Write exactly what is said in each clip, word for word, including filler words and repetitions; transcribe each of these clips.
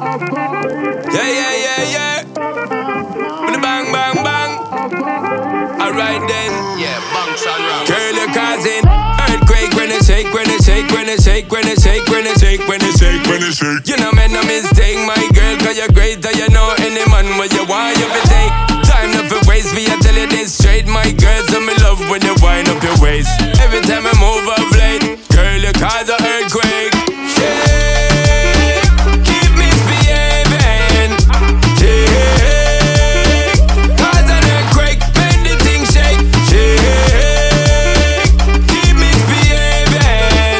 Yeah, yeah, yeah, yeah. With the bang, bang, bang. Alright then. Yeah, bunks and rocks. Girl, you're causing earthquake when it shake, when it shake, when it shake, when it shake, when it shake, when it shake, when it shake. You know, man, no mistake, my girl, cause you're great, and you know any man what you want, you can take. Time not for waste, me, I tell you this straight, my girl, so me love when you wind up your waist. Every time I move up late, girl, you cause an earthquake. Shake, keep misbehaving. Shake, cause an earthquake, make the thing shake. Shake, keep misbehaving.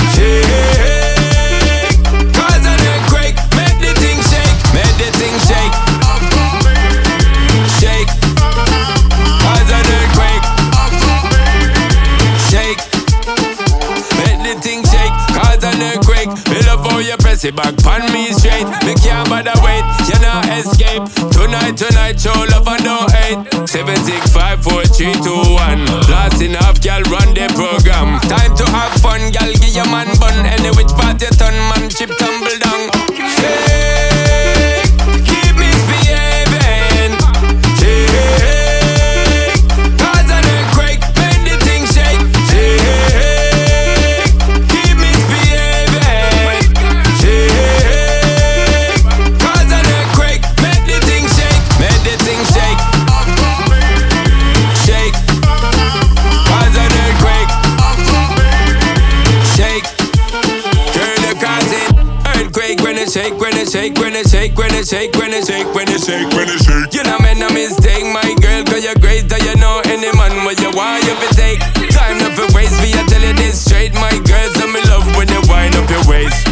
Shake, cause an earthquake, make the thing shake. Make the thing shake. Shake, cause an earthquake. Shake, make the thing shake, cause an earthquake. Me love how you press it back pon me straight. Me can't bother wait, you not escape. Tonight, tonight, show love and don't hate. Seven, six, five, four, three, two, one. Blasting off, girl, run the program. Time to have fun, girl, give your man bun. Any which part you turn, man, chip tumble down. Shake, keep misbehaving. Shake, cause an earthquake, make the thing shake. Shake, keep misbehaving. Shake, cause an earthquake, make the thing shake. Make the thing shake. Shake, cause an earthquake. Shake, girl, you cause it. Earthquake when it shake, when it shake, when it shake, when it shake, when it shake, when it shake, when it shake. You know, man, no mistake, my girl, cause you're great, and you know any man what you want, you can take. Time not for waste, me, I tell you this straight, my girl, so me love when you wind up your waist.